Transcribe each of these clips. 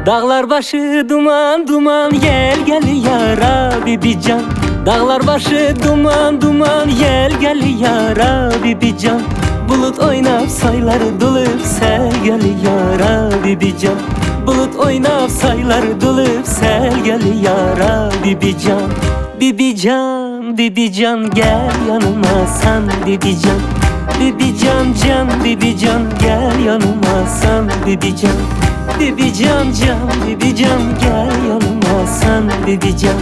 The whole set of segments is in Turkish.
Dağlar başı duman duman gel yara bibican. Dağlar başı duman duman gel yara bibican. Bulut oynap sayları dolup sel gel yara bibican. Bulut oynap sayları dolup sel gel yara bibican. Bibican, bibican gel yanıma sen bibican. Bibican can, bibican gel yanıma sen bibican. Bibican can, bibican gel yanıma sen bibican.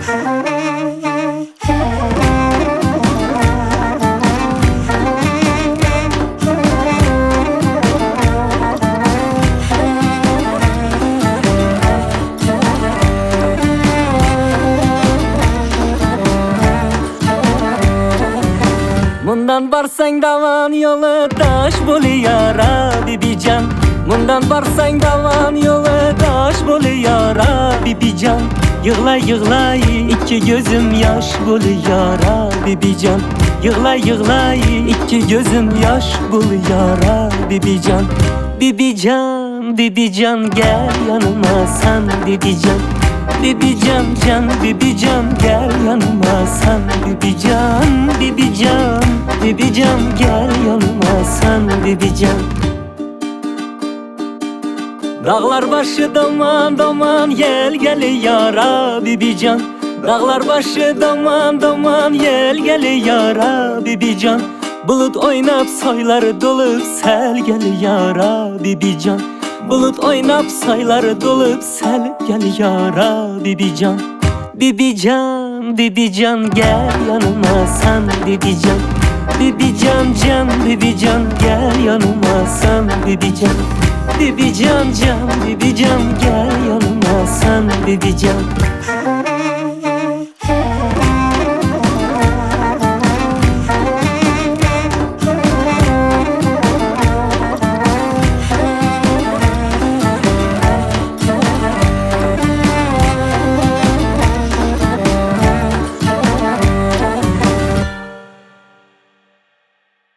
Mundan barsan davan yolu taş bolu yara bibican. Mundan barsan davan yolu taş bolu yara bibican. Yığlay yığlay iki gözüm yaş bolu yara bibican. Yığlay yığlay iki gözüm yaş bolu yara bibican. Bibican, bibican gel yanıma sen bibican. Bibican can, bibican gel yanıma sen bibican. Bibican, bibican gel yanıma sen bibican. Dağlar başı daman daman gel yara bibican. Dağlar başı daman daman gel yara bibican. Bulut oynap sayları dolup sel gel yara bibican. Bulut oynap sayları dolup sel gel yara bibican. Bibican, bibican gel yanıma sen bibican. Bibican can, bibican gel yanıma sen bibican. Bibican can, bibican gel yanıma sen bibican.